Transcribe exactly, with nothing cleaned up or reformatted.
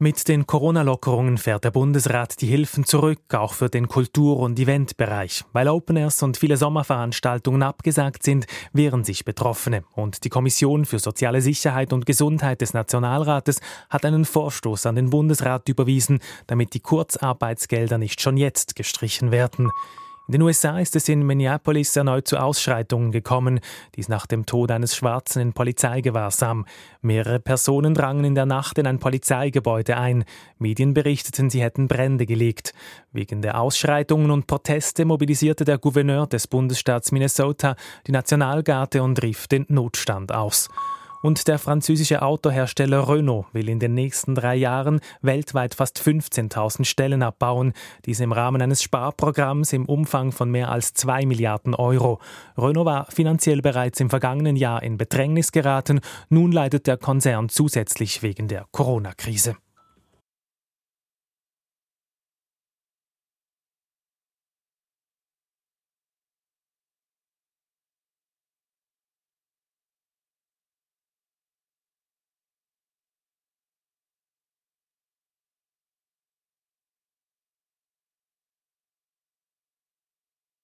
Mit den Corona-Lockerungen fährt der Bundesrat die Hilfen zurück, auch für den Kultur- und Eventbereich. Weil Open Airs und viele Sommerveranstaltungen abgesagt sind, wehren sich Betroffene. Und die Kommission für soziale Sicherheit und Gesundheit des Nationalrates hat einen Vorstoß an den Bundesrat überwiesen, damit die Kurzarbeitsgelder nicht schon jetzt gestrichen werden. In den U S A ist es in Minneapolis erneut zu Ausschreitungen gekommen, dies nach dem Tod eines Schwarzen in Polizeigewahrsam. Mehrere Personen drangen in der Nacht in ein Polizeigebäude ein. Medien berichteten, sie hätten Brände gelegt. Wegen der Ausschreitungen und Proteste mobilisierte der Gouverneur des Bundesstaats Minnesota die Nationalgarde und rief den Notstand aus. Und der französische Autohersteller Renault will in den nächsten drei Jahren weltweit fast fünfzehntausend Stellen abbauen. Dies im Rahmen eines Sparprogramms im Umfang von mehr als zwei Milliarden Euro. Renault war finanziell bereits im vergangenen Jahr in Bedrängnis geraten. Nun leidet der Konzern zusätzlich wegen der Corona-Krise.